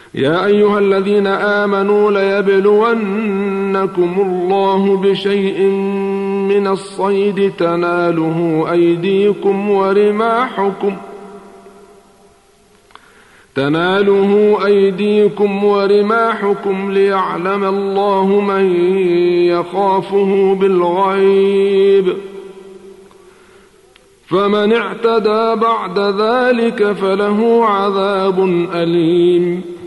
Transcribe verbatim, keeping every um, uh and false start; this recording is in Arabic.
يا أيها الذين آمنوا ليبلونكم الله بشيء من الصيد تناله أيديكم ورماحكم تناله أيديكم ورماحكم ليعلم الله من يخافه بالغيب، فمن اعتدى بعد ذلك فله عذاب أليم.